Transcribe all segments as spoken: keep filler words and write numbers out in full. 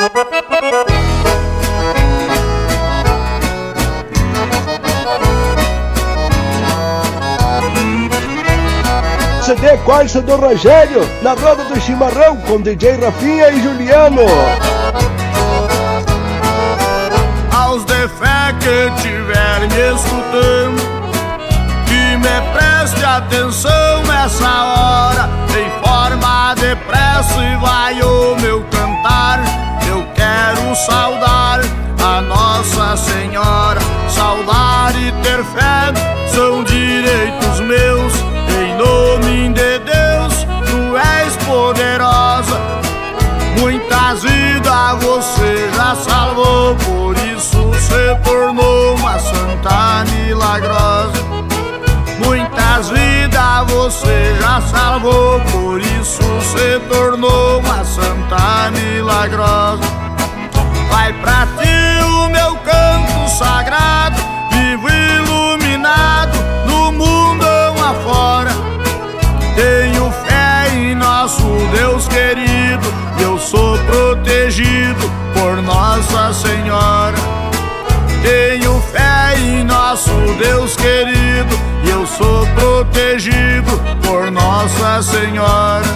C D Corsa do Rogério, na roda do chimarrão, com D J Rafinha e Juliano. Aos de fé que estiver me escutando, que me preste atenção nessa hora. Em forma de prece vai o meu cantar. Eu quero saudar a Nossa Senhora. Saudar e ter fé são direitos meus. Em nome de Deus, tu és poderosa. Muitas vidas você já salvou, por isso se tornou uma santa milagrosa. Muitas vidas você já salvou, por isso se tornou uma santa milagrosa. Vai pra ti o meu canto sagrado, vivo iluminado no mundão afora. Tenho fé em nosso Deus querido, eu sou protegido por Nossa Senhora. Tenho fé em nosso Deus querido, eu sou protegido por Nossa Senhora.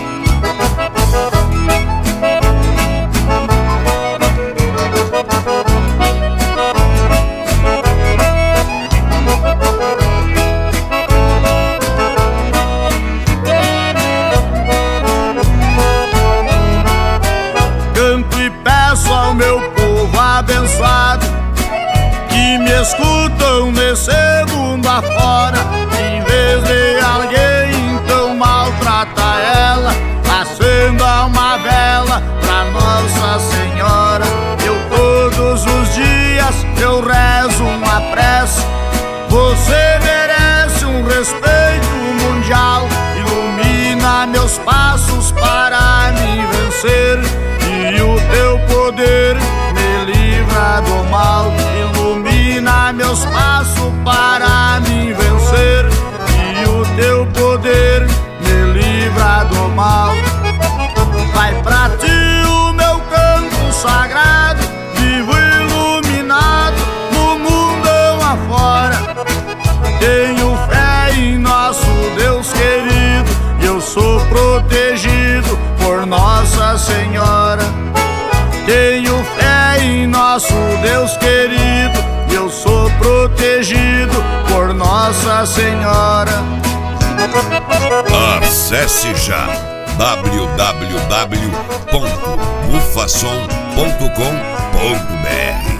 Canto e peço ao meu povo abençoado, que me escutam nesse mundo afora. Em vez de alguém então maltrata ela, acenda uma vela pra Nossa Senhora. Eu todos os dias eu rezo uma prece. Você merece um respeito mundial. Ilumina meus passos para me vencer, e o teu poder me livra do mal. Ilumina meus passos para me vencer, e o teu poder me livra do mal. Vai pra ti o meu canto sagrado, vivo iluminado no mundão afora. Tenho fé em nosso Deus querido, eu sou protegido por Nossa Senhora. Tenho fé em nosso Deus querido, eu sou protegido por Nossa Senhora. Acesse já w w w ponto bufasom ponto com ponto b r.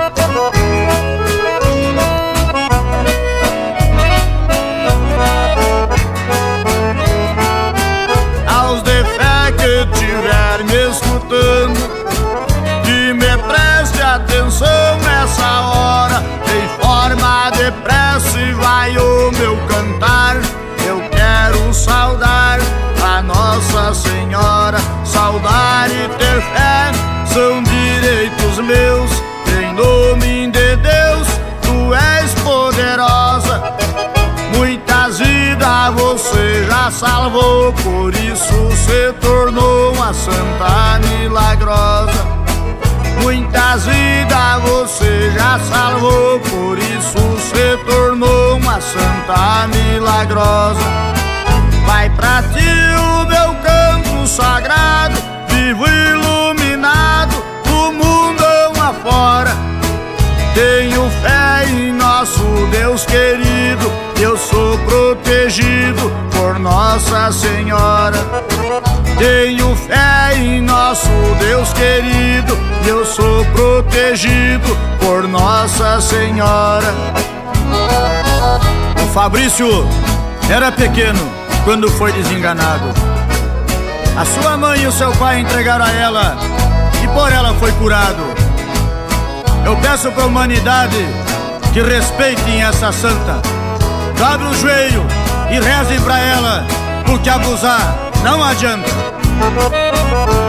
Aos de fé que estiver me escutando, que me preste atenção nessa hora. Em forma de prece vai o meu cantar. Eu quero saudar a Nossa Senhora. Saudar e ter fé são direitos meus. Em nome de Deus, tu és poderosa. Muitas vidas você já salvou, por isso se tornou uma santa milagrosa. Muitas vidas você já salvou, por isso se tornou uma santa milagrosa. Vai pra ti o meu canto sagrado, vivo iluminado no mundão afora. Tenho fé em nosso Deus querido, eu sou protegido por Nossa Senhora. Tenho fé em nosso Deus querido, eu sou protegido por Nossa Senhora. O Fabrício era pequeno quando foi desenganado. A sua mãe e o seu pai entregaram a ela, e por ela foi curado. Eu peço pra humanidade que respeitem essa santa. Dobre o joelho e rezem pra ela, porque abusar não adianta.